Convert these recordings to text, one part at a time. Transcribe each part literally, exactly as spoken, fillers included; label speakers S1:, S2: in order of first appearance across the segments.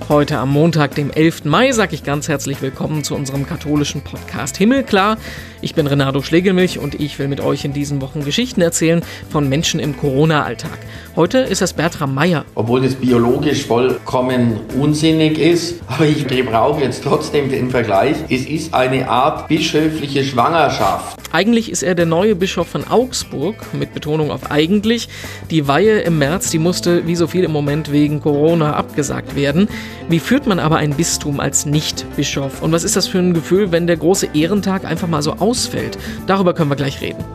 S1: Heute am Montag, dem elften Mai, sage ich ganz herzlich willkommen zu unserem katholischen Podcast Himmelklar. Ich bin Renato Schlegelmilch und ich will mit euch in diesen Wochen Geschichten erzählen von Menschen im Corona-Alltag. Heute ist es Bertram Meyer.
S2: Obwohl das biologisch vollkommen unsinnig ist, aber ich brauche jetzt trotzdem den Vergleich. Es ist eine Art bischöfliche Schwangerschaft.
S1: Eigentlich ist er der neue Bischof von Augsburg, mit Betonung auf eigentlich. Die Weihe im März, die musste wie so viel im Moment wegen Corona abgesagt werden. Wie führt man aber ein Bistum als Nicht-Bischof? Und was ist das für ein Gefühl, wenn der große Ehrentag einfach mal so ausfällt? Darüber können wir gleich reden.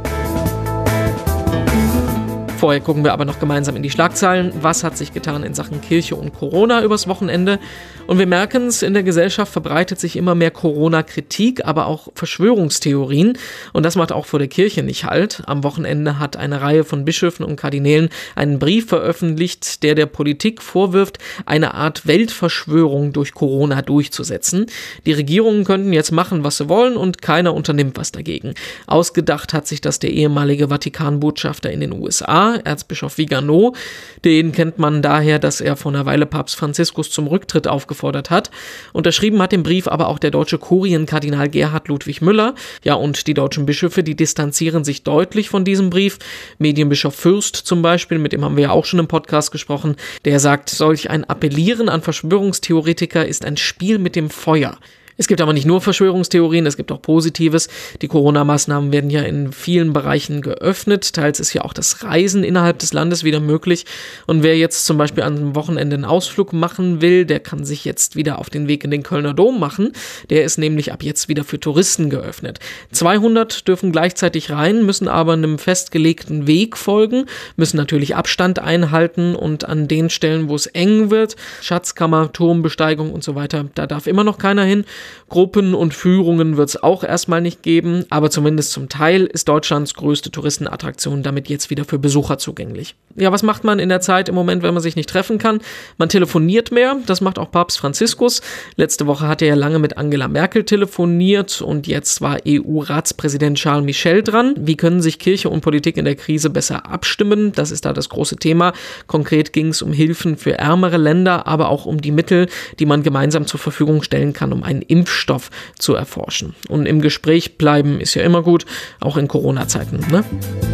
S1: Vorher gucken wir aber noch gemeinsam in die Schlagzeilen. Was hat sich getan in Sachen Kirche und Corona übers Wochenende? Und wir merken es, in der Gesellschaft verbreitet sich immer mehr Corona-Kritik, aber auch Verschwörungstheorien. Und das macht auch vor der Kirche nicht Halt. Am Wochenende hat eine Reihe von Bischöfen und Kardinälen einen Brief veröffentlicht, der der Politik vorwirft, eine Art Weltverschwörung durch Corona durchzusetzen. Die Regierungen könnten jetzt machen, was sie wollen, und keiner unternimmt was dagegen. Ausgedacht hat sich das der ehemalige Vatikanbotschafter in den U S A, Erzbischof Vigano. Den kennt man daher, dass er vor einer Weile Papst Franziskus zum Rücktritt aufgefordert hat. Unterschrieben hat den Brief aber auch der deutsche Kurienkardinal Gerhard Ludwig Müller. Ja, und die deutschen Bischöfe, die distanzieren sich deutlich von diesem Brief. Medienbischof Fürst zum Beispiel, mit dem haben wir ja auch schon im Podcast gesprochen, der sagt, solch ein Appellieren an Verschwörungstheoretiker ist ein Spiel mit dem Feuer. Es gibt aber nicht nur Verschwörungstheorien, es gibt auch Positives. Die Corona-Maßnahmen werden ja in vielen Bereichen geöffnet. Teils ist ja auch das Reisen innerhalb des Landes wieder möglich. Und wer jetzt zum Beispiel am Wochenende einen Ausflug machen will, der kann sich jetzt wieder auf den Weg in den Kölner Dom machen. Der ist nämlich ab jetzt wieder für Touristen geöffnet. zweihundert dürfen gleichzeitig rein, müssen aber einem festgelegten Weg folgen, müssen natürlich Abstand einhalten und an den Stellen, wo es eng wird, Schatzkammer, Turmbesteigung und so weiter, da darf immer noch keiner hin. Gruppen und Führungen wird es auch erstmal nicht geben, aber zumindest zum Teil ist Deutschlands größte Touristenattraktion damit jetzt wieder für Besucher zugänglich. Ja, was macht man in der Zeit im Moment, wenn man sich nicht treffen kann? Man telefoniert mehr, das macht auch Papst Franziskus. Letzte Woche hat er ja lange mit Angela Merkel telefoniert und jetzt war E U-Ratspräsident Charles Michel dran. Wie können sich Kirche und Politik in der Krise besser abstimmen? Das ist da das große Thema. Konkret ging es um Hilfen für ärmere Länder, aber auch um die Mittel, die man gemeinsam zur Verfügung stellen kann, um einen Impfstoff zu erforschen. Und im Gespräch bleiben ist ja immer gut, auch in Corona-Zeiten, ne?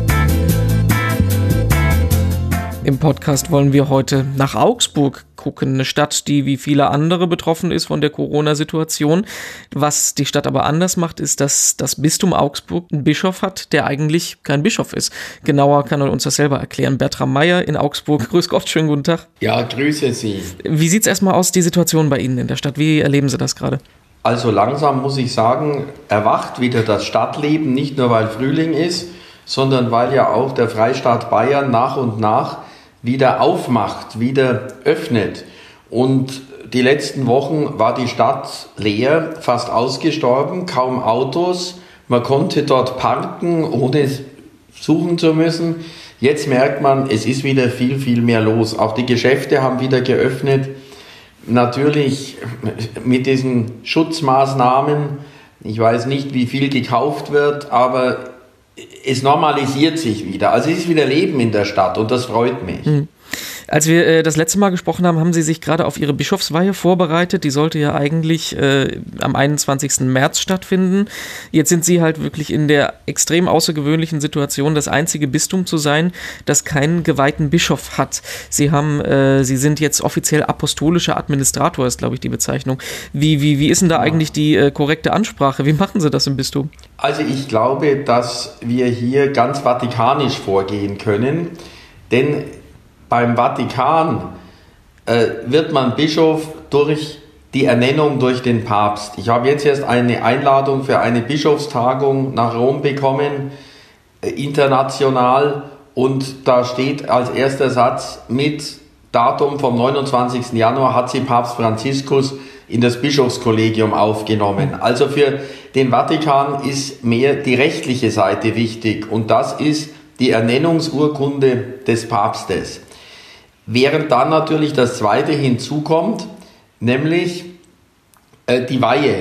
S1: Im Podcast wollen wir heute nach Augsburg gucken, eine Stadt, die wie viele andere betroffen ist von der Corona-Situation. Was die Stadt aber anders macht, ist, dass das Bistum Augsburg einen Bischof hat, der eigentlich kein Bischof ist. Genauer kann er uns das selber erklären. Bertram Meyer in Augsburg. Grüß Gott, schönen guten Tag.
S2: Ja, grüße Sie.
S1: Wie sieht es erstmal aus, die Situation bei Ihnen in der Stadt? Wie erleben Sie das gerade?
S2: Also langsam muss ich sagen, erwacht wieder das Stadtleben, nicht nur weil Frühling ist, sondern weil ja auch der Freistaat Bayern nach und nach wieder aufmacht, wieder öffnet. Und die letzten Wochen war die Stadt leer, fast ausgestorben, kaum Autos. Man konnte dort parken, ohne suchen zu müssen. Jetzt merkt man, es ist wieder viel, viel mehr los. Auch die Geschäfte haben wieder geöffnet. Natürlich mit diesen Schutzmaßnahmen. Ich weiß nicht, wie viel gekauft wird, aber es normalisiert sich wieder. Also es ist wieder Leben in der Stadt und das freut mich.
S1: Mhm. Als wir äh, das letzte Mal gesprochen haben, haben Sie sich gerade auf Ihre Bischofsweihe vorbereitet. Die sollte ja eigentlich äh, am einundzwanzigsten März stattfinden. Jetzt sind Sie halt wirklich in der extrem außergewöhnlichen Situation, das einzige Bistum zu sein, das keinen geweihten Bischof hat. Sie haben, äh, Sie sind jetzt offiziell apostolischer Administrator, ist glaube ich die Bezeichnung. Wie, wie, wie ist denn da eigentlich die äh, korrekte Ansprache? Wie machen Sie das im Bistum?
S2: Also ich glaube, dass wir hier ganz vatikanisch vorgehen können, denn beim Vatikan äh, wird man Bischof durch die Ernennung durch den Papst. Ich habe jetzt erst eine Einladung für eine Bischofstagung nach Rom bekommen, äh, international, und da steht als erster Satz mit Datum vom neunundzwanzigsten Januar hat sie Papst Franziskus in das Bischofskollegium aufgenommen. Also für den Vatikan ist mehr die rechtliche Seite wichtig und das ist die Ernennungsurkunde des Papstes. Während dann natürlich das Zweite hinzukommt, nämlich äh, die Weihe.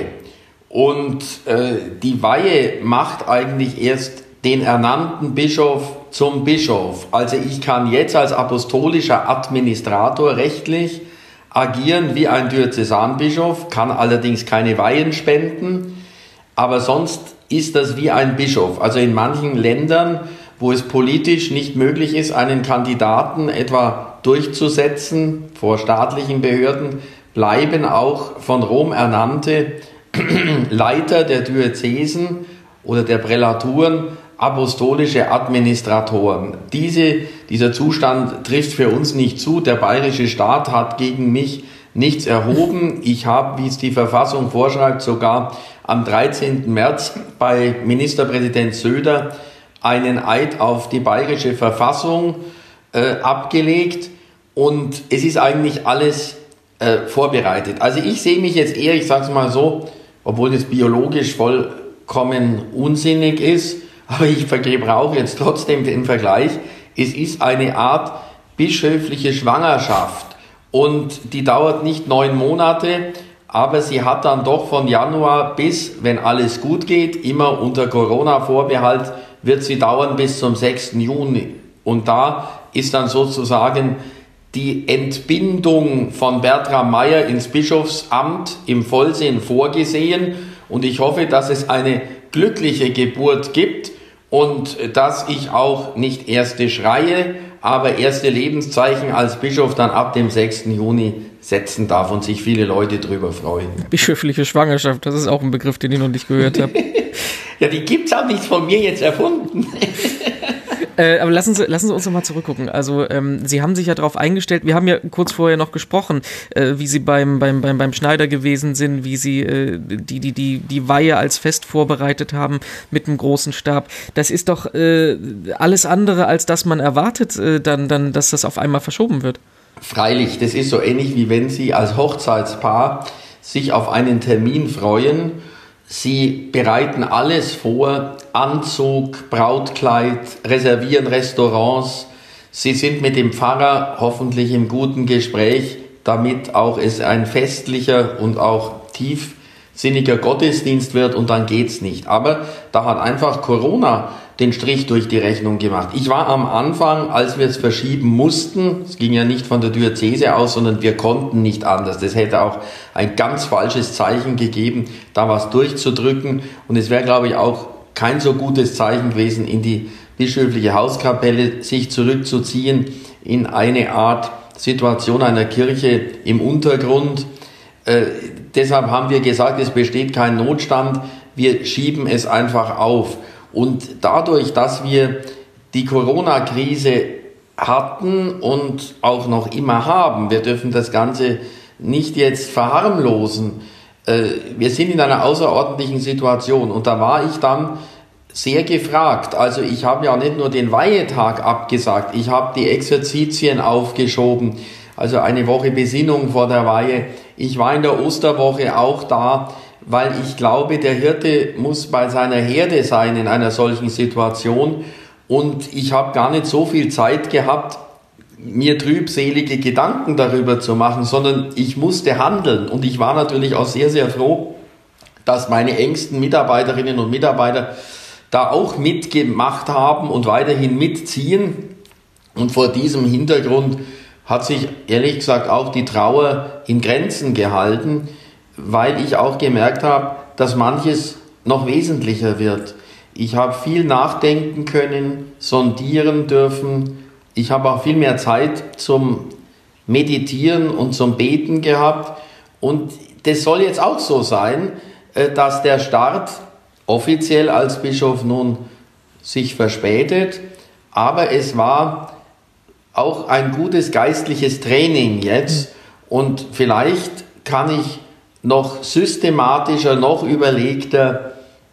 S2: Und äh, die Weihe macht eigentlich erst den ernannten Bischof zum Bischof. Also ich kann jetzt als apostolischer Administrator rechtlich agieren wie ein Diözesanbischof, kann allerdings keine Weihen spenden, aber sonst ist das wie ein Bischof. Also in manchen Ländern, wo es politisch nicht möglich ist, einen Kandidaten etwa durchzusetzen vor staatlichen Behörden, bleiben auch von Rom ernannte Leiter der Diözesen oder der Prälaturen apostolische Administratoren. Diese, dieser Zustand trifft für uns nicht zu. Der bayerische Staat hat gegen mich nichts erhoben. Ich habe, wie es die Verfassung vorschreibt, sogar am dreizehnten März bei Ministerpräsident Söder einen Eid auf die bayerische Verfassung äh, abgelegt. Und es ist eigentlich alles äh, vorbereitet. Also ich sehe mich jetzt eher, ich sage es mal so, obwohl das biologisch vollkommen unsinnig ist, aber ich gebrauche jetzt trotzdem den Vergleich. Es ist eine Art bischöfliche Schwangerschaft und die dauert nicht neun Monate, aber sie hat dann doch von Januar bis, wenn alles gut geht, immer unter Corona-Vorbehalt, wird sie dauern bis zum sechsten Juni. Und da ist dann sozusagen die Entbindung von Bertram Meyer ins Bischofsamt im Vollsinn vorgesehen. Und ich hoffe, dass es eine glückliche Geburt gibt und dass ich auch nicht erste Schreie, aber erste Lebenszeichen als Bischof dann ab dem sechsten Juni setzen darf und sich viele Leute drüber freuen.
S1: Bischöfliche Schwangerschaft, das ist auch ein Begriff, den ich noch nicht gehört habe.
S2: Ja, die gibt's auch nicht von mir jetzt erfunden.
S1: Äh, aber lassen Sie, lassen Sie uns noch mal zurückgucken. Also ähm, Sie haben sich ja darauf eingestellt, wir haben ja kurz vorher noch gesprochen, äh, wie Sie beim, beim, beim, beim Schneider gewesen sind, wie Sie äh, die, die, die, die Weihe als Fest vorbereitet haben mit einem großen Stab. Das ist doch äh, alles andere, als dass man erwartet, äh, dann, dann, dass das auf einmal verschoben wird.
S2: Freilich, das ist so ähnlich wie wenn Sie als Hochzeitspaar sich auf einen Termin freuen. Sie bereiten alles vor, Anzug, Brautkleid, reservieren Restaurants. Sie sind mit dem Pfarrer hoffentlich im guten Gespräch, damit auch es ein festlicher und auch tiefsinniger Gottesdienst wird und dann geht's nicht. Aber da hat einfach Corona den Strich durch die Rechnung gemacht. Ich war am Anfang, als wir es verschieben mussten, es ging ja nicht von der Diözese aus, sondern wir konnten nicht anders. Das hätte auch ein ganz falsches Zeichen gegeben, da was durchzudrücken. Und es wäre, glaube ich, auch kein so gutes Zeichen gewesen, in die bischöfliche Hauskapelle sich zurückzuziehen, in eine Art Situation einer Kirche im Untergrund. Äh, deshalb haben wir gesagt, es besteht kein Notstand, wir schieben es einfach auf. Und dadurch, dass wir die Corona-Krise hatten und auch noch immer haben, wir dürfen das Ganze nicht jetzt verharmlosen, äh, wir sind in einer außerordentlichen Situation und da war ich dann sehr gefragt. Also ich habe ja nicht nur den Weihetag abgesagt, ich habe die Exerzitien aufgeschoben, also eine Woche Besinnung vor der Weihe. Ich war in der Osterwoche auch da, weil ich glaube, der Hirte muss bei seiner Herde sein in einer solchen Situation. Und ich habe gar nicht so viel Zeit gehabt, mir trübselige Gedanken darüber zu machen, sondern ich musste handeln. Und ich war natürlich auch sehr, sehr froh, dass meine engsten Mitarbeiterinnen und Mitarbeiter da auch mitgemacht haben und weiterhin mitziehen. Und vor diesem Hintergrund hat sich ehrlich gesagt auch die Trauer in Grenzen gehalten, weil ich auch gemerkt habe, dass manches noch wesentlicher wird. Ich habe viel nachdenken können, sondieren dürfen. Ich habe auch viel mehr Zeit zum Meditieren und zum Beten gehabt. Und das soll jetzt auch so sein, dass der Start offiziell als Bischof nun sich verspätet. Aber es war auch ein gutes geistliches Training jetzt. Und vielleicht kann ich noch systematischer, noch überlegter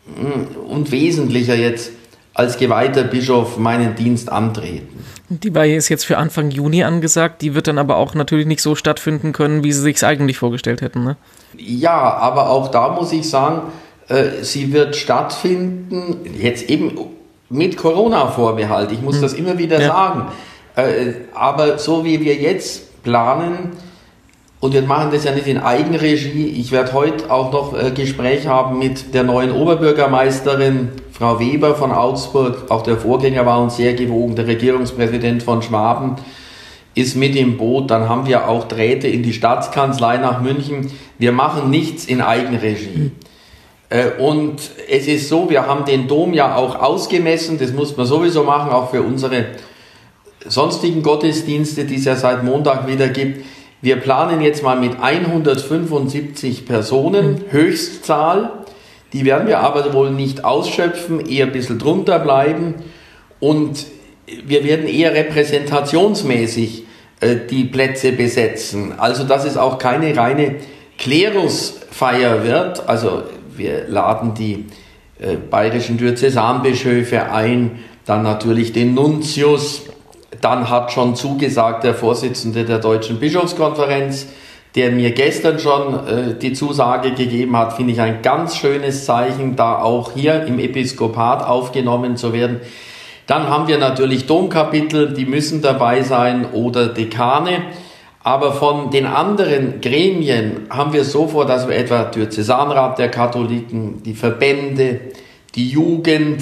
S2: und wesentlicher jetzt als geweihter Bischof meinen Dienst antreten.
S1: Die Weihe ist jetzt für Anfang Juni angesagt, die wird dann aber auch natürlich nicht so stattfinden können, wie Sie sich es eigentlich vorgestellt hätten, ne?
S2: Ja, aber auch da muss ich sagen, äh, sie wird stattfinden, jetzt eben mit Corona-Vorbehalt, ich muss hm. das immer wieder ja. sagen, äh, aber so wie wir jetzt planen, und wir machen das ja nicht in Eigenregie. Ich werde heute auch noch ein Gespräch haben mit der neuen Oberbürgermeisterin, Frau Weber von Augsburg. Auch der Vorgänger war uns sehr gewogen, der Regierungspräsident von Schwaben. ist mit im Boot. Dann haben wir auch Drähte in die Staatskanzlei nach München. Wir machen nichts in Eigenregie. Und es ist so, wir haben den Dom ja auch ausgemessen, das muss man sowieso machen, auch für unsere sonstigen Gottesdienste, die es ja seit Montag wieder gibt. Wir planen jetzt mal mit hundertfünfundsiebzig Personen, Höchstzahl. Die werden wir aber wohl nicht ausschöpfen, eher ein bisschen drunter bleiben. Und wir werden eher repräsentationsmäßig äh, die Plätze besetzen. Also dass es auch keine reine Klerusfeier wird. Also wir laden die äh, bayerischen Diözesanbischöfe ein, dann natürlich den Nuntius. Dann hat schon zugesagt der Vorsitzende der Deutschen Bischofskonferenz, der mir gestern schon äh, die Zusage gegeben hat, finde ich ein ganz schönes Zeichen, da auch hier im Episkopat aufgenommen zu werden. Dann haben wir natürlich Domkapitel, die müssen dabei sein, oder Dekane. Aber von den anderen Gremien haben wir so vor, dass wir etwa Diözesanrat der Katholiken, die Verbände, die Jugend,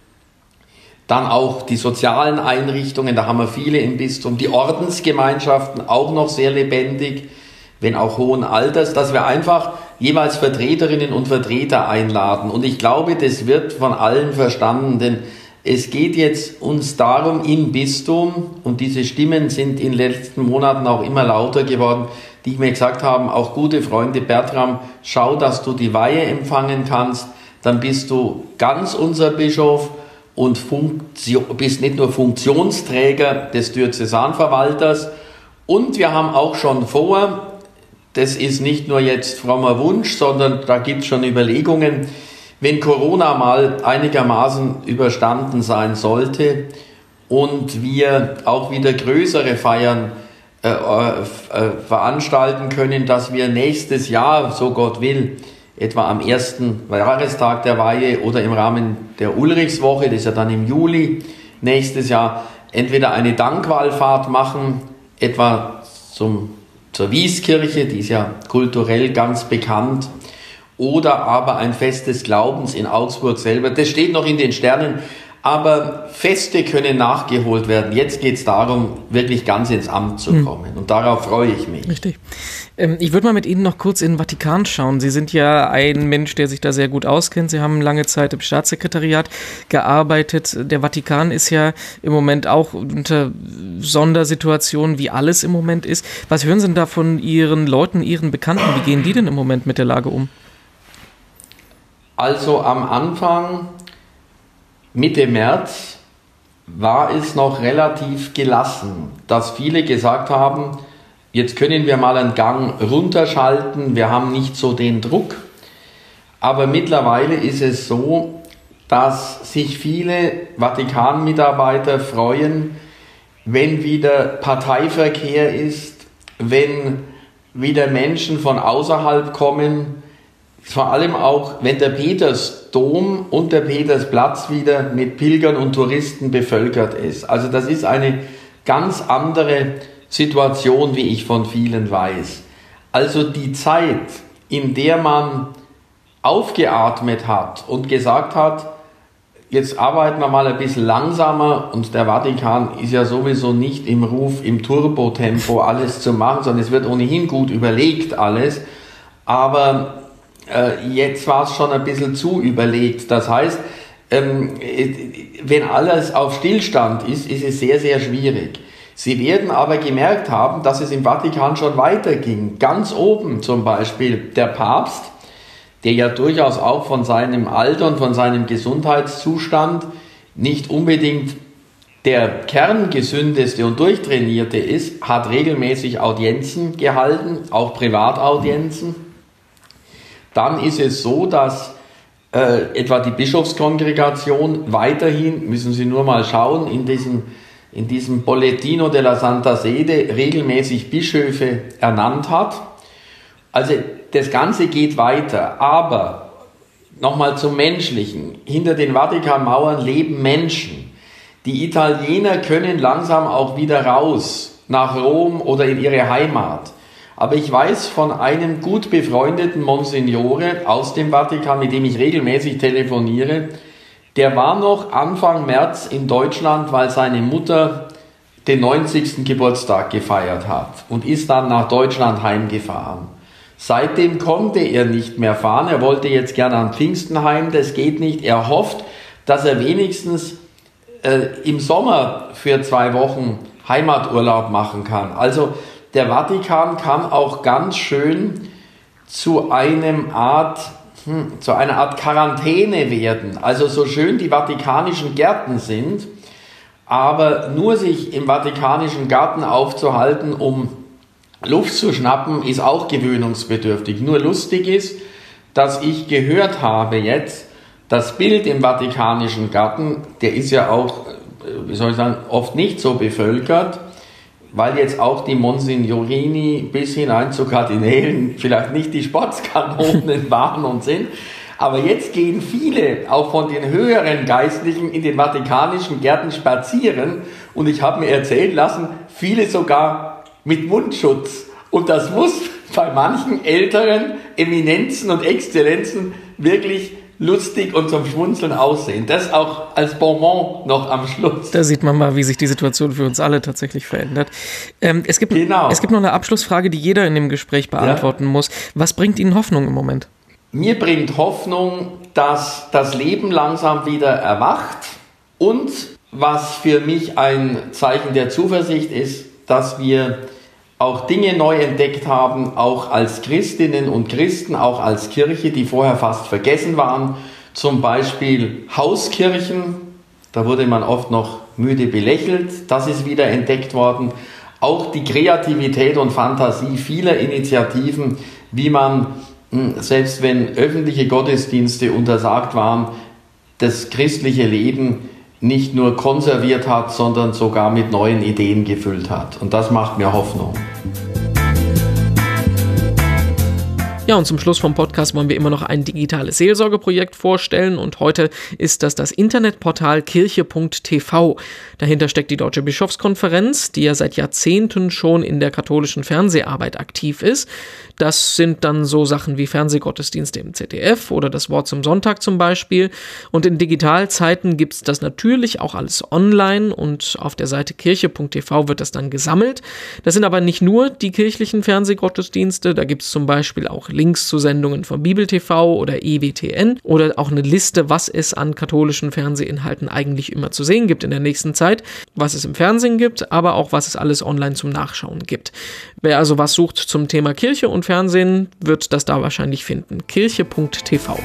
S2: dann auch die sozialen Einrichtungen, da haben wir viele im Bistum, die Ordensgemeinschaften auch noch sehr lebendig, wenn auch hohen Alters, dass wir einfach jeweils Vertreterinnen und Vertreter einladen. Und ich glaube, das wird von allen verstanden, denn es geht jetzt uns darum im Bistum, und diese Stimmen sind in den letzten Monaten auch immer lauter geworden, die mir gesagt haben, auch gute Freunde, Bertram, schau, dass du die Weihe empfangen kannst, dann bist du ganz unser Bischof und Funktion, bist nicht nur Funktionsträger des Diözesanverwalters. Und wir haben auch schon vor, das ist nicht nur jetzt frommer Wunsch, sondern da gibt es schon Überlegungen, wenn Corona mal einigermaßen überstanden sein sollte und wir auch wieder größere Feiern äh, äh, veranstalten können, dass wir nächstes Jahr, so Gott will, etwa am ersten Jahrestag der Weihe oder im Rahmen der Ulrichswoche, das ist ja dann im Juli nächstes Jahr, entweder eine Dankwallfahrt machen, etwa zum, zur Wieskirche, die ist ja kulturell ganz bekannt, oder aber ein Fest des Glaubens in Augsburg selber. Das steht noch in den Sternen, aber Feste können nachgeholt werden. Jetzt geht es darum, wirklich ganz ins Amt zu kommen. Und darauf freue ich mich.
S1: Richtig. Ähm, ich würde mal mit Ihnen noch kurz in den Vatikan schauen. Sie sind ja ein Mensch, der sich da sehr gut auskennt. Sie haben lange Zeit im Staatssekretariat gearbeitet. Der Vatikan ist ja im Moment auch unter Sondersituationen, wie alles im Moment ist. Was hören Sie denn da von Ihren Leuten, Ihren Bekannten? Wie gehen die denn im Moment mit der Lage um?
S2: Also am Anfang, Mitte März, war es noch relativ gelassen, dass viele gesagt haben, jetzt können wir mal einen Gang runterschalten, wir haben nicht so den Druck. Aber mittlerweile ist es so, dass sich viele Vatikan-Mitarbeiter freuen, wenn wieder Parteiverkehr ist, wenn wieder Menschen von außerhalb kommen, vor allem auch, wenn der Petersdom und der Petersplatz wieder mit Pilgern und Touristen bevölkert ist. Also das ist eine ganz andere Situation, wie ich von vielen weiß. Also die Zeit, in der man aufgeatmet hat und gesagt hat, jetzt arbeiten wir mal ein bisschen langsamer, und der Vatikan ist ja sowieso nicht im Ruf, im Turbotempo alles zu machen, sondern es wird ohnehin gut überlegt alles, aber jetzt war es schon ein bisschen zu überlegt. Das heißt, wenn alles auf Stillstand ist, ist es sehr, sehr schwierig. Sie werden aber gemerkt haben, dass es im Vatikan schon weiterging. Ganz oben zum Beispiel der Papst, der ja durchaus auch von seinem Alter und von seinem Gesundheitszustand nicht unbedingt der kerngesündeste und durchtrainierte ist, hat regelmäßig Audienzen gehalten, auch Privataudienzen. Dann ist es so, dass äh, etwa die Bischofskongregation weiterhin, müssen Sie nur mal schauen, in diesem, in diesem Bollettino della Santa Sede regelmäßig Bischöfe ernannt hat. Also das Ganze geht weiter, aber nochmal zum Menschlichen. Hinter den Vatikanmauern leben Menschen. Die Italiener können langsam auch wieder raus, nach Rom oder in ihre Heimat. Aber ich weiß von einem gut befreundeten Monsignore aus dem Vatikan, mit dem ich regelmäßig telefoniere, der war noch Anfang März in Deutschland, weil seine Mutter den neunzigsten Geburtstag gefeiert hat und ist dann nach Deutschland heimgefahren. Seitdem konnte er nicht mehr fahren. Er wollte jetzt gerne an Pfingsten heim, das geht nicht. Er hofft, dass er wenigstens äh, im Sommer für zwei Wochen Heimaturlaub machen kann. Also der Vatikan kann auch ganz schön zu einem Art, hm, zu einer Art Quarantäne werden. Also so schön die vatikanischen Gärten sind, aber nur sich im vatikanischen Garten aufzuhalten, um Luft zu schnappen, ist auch gewöhnungsbedürftig. Nur lustig ist, dass ich gehört habe jetzt, das Bild im vatikanischen Garten, der ist ja auch, wie soll ich sagen, oft nicht so bevölkert, weil jetzt auch die Monsignorini bis hinein zu Kardinälen vielleicht nicht die Sportskanonen waren und sind. Aber jetzt gehen viele, auch von den höheren Geistlichen, in den vatikanischen Gärten spazieren. Und ich habe mir erzählen lassen, viele sogar mit Mundschutz. Und das muss bei manchen älteren Eminenzen und Exzellenzen wirklich lustig und zum Schmunzeln aussehen. Das auch als Bonbon noch am Schluss.
S1: Da sieht man mal, wie sich die Situation für uns alle tatsächlich verändert. Ähm, es gibt, genau. es gibt noch eine Abschlussfrage, die jeder in dem Gespräch beantworten ja. muss. Was bringt Ihnen Hoffnung im Moment?
S2: Mir bringt Hoffnung, dass das Leben langsam wieder erwacht und was für mich ein Zeichen der Zuversicht ist, dass wir auch Dinge neu entdeckt haben, auch als Christinnen und Christen, auch als Kirche, die vorher fast vergessen waren. Zum Beispiel Hauskirchen, da wurde man oft noch müde belächelt, das ist wieder entdeckt worden. Auch die Kreativität und Fantasie vieler Initiativen, wie man, selbst wenn öffentliche Gottesdienste untersagt waren, das christliche Leben nicht nur konserviert hat, sondern sogar mit neuen Ideen gefüllt hat. Und das macht mir Hoffnung.
S1: Ja, und zum Schluss vom Podcast wollen wir immer noch ein digitales Seelsorgeprojekt vorstellen und heute ist das das Internetportal kirche punkt t v. Dahinter steckt die Deutsche Bischofskonferenz, die ja seit Jahrzehnten schon in der katholischen Fernseharbeit aktiv ist. Das sind dann so Sachen wie Fernsehgottesdienste im Z D F oder das Wort zum Sonntag zum Beispiel. Und in Digitalzeiten gibt's das natürlich auch alles online und auf der Seite kirche punkt t v wird das dann gesammelt. Das sind aber nicht nur die kirchlichen Fernsehgottesdienste, da gibt's zum Beispiel auch Links zu Sendungen von Bibel T V oder E W T N oder auch eine Liste, was es an katholischen Fernsehinhalten eigentlich immer zu sehen gibt in der nächsten Zeit, was es im Fernsehen gibt, aber auch was es alles online zum Nachschauen gibt. Wer also was sucht zum Thema Kirche und Fernsehen, wird das da wahrscheinlich finden. kirche punkt t v.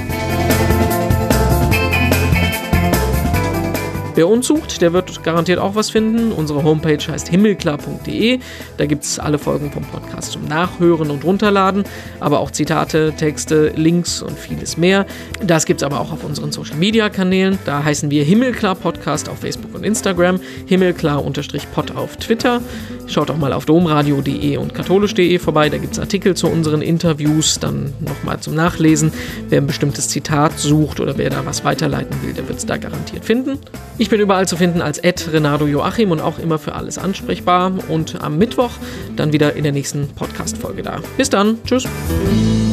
S1: Wer uns sucht, der wird garantiert auch was finden. Unsere Homepage heißt himmelklar punkt de. Da gibt es alle Folgen vom Podcast zum Nachhören und Runterladen, aber auch Zitate, Texte, Links und vieles mehr. Das gibt es aber auch auf unseren Social-Media-Kanälen. Da heißen wir Himmelklar Podcast auf Facebook und Instagram, himmelklar-pod auf Twitter. Schaut auch mal auf domradio punkt de und katholisch punkt de vorbei. Da gibt es Artikel zu unseren Interviews, dann nochmal zum Nachlesen. Wer ein bestimmtes Zitat sucht oder wer da was weiterleiten will, der wird es da garantiert finden. Ich bin überall zu finden als at Renato Joachim und auch immer für alles ansprechbar. Und am Mittwoch dann wieder in der nächsten Podcast-Folge da. Bis dann. Tschüss.